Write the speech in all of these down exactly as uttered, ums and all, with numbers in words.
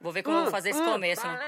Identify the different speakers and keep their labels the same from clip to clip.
Speaker 1: Vou ver como eu vou fazer esse começo, né?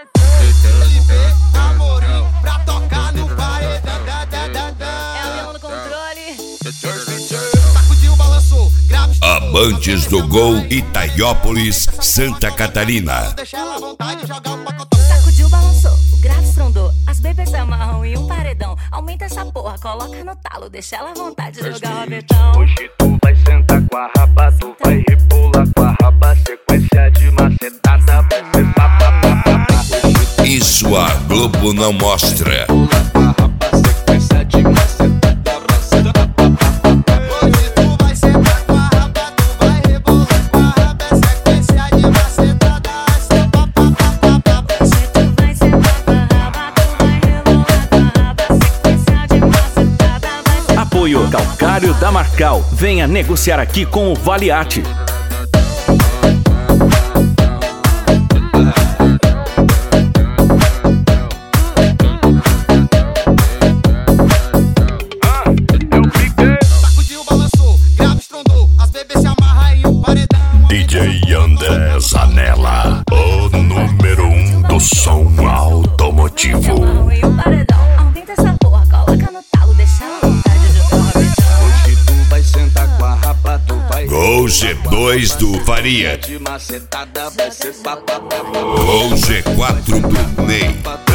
Speaker 2: Pra tocar no paredão.
Speaker 1: É o Leão no controle.
Speaker 2: Sacudiu, balançou, grave.
Speaker 3: Amantes do Gol, Itaiópolis, Santa Catarina.
Speaker 2: Deixa ela à vontade, joga o pacotão.
Speaker 1: Sacudiu, balançou, o grave estrondou. As bebês se amarram em um paredão. Aumenta essa porra, coloca no talo. Deixa ela à vontade, jogar o rabetão.
Speaker 4: Hoje tu vai sentar com a raba, tu vai rebolar com a raba. Sequência de macetada, vai ser papapá.
Speaker 3: Isso a Globo não mostra.
Speaker 4: Sequência de macetada, vai ser papapá.
Speaker 2: Hoje tu vai sentar com a raba, tu vai rebolar com a raba. Sequência de macetada, vai ser papapá.
Speaker 1: Hoje tu vai sentar com a raba, tu vai rebolar com a raba. Sequência de macetada, vai ser...
Speaker 5: Apoio Calcário da Marcal. Venha negociar aqui com o Valiate.
Speaker 2: Sacudiu, balançou, grave, estrondou. As bebês se amarram em um paredão.
Speaker 3: D J André Zanella, o número um do som automotivo.
Speaker 1: Amarram em um paredão. Aumenta essa porra, coloca no talo. Deixa ela à vontade, jogar o rabetão.
Speaker 4: Hoje tu vai sentar com a raba, tu vai
Speaker 3: Gol G dois do Faria.
Speaker 4: de macetada, vai ser papapá.
Speaker 3: Gol G quatro do Ney.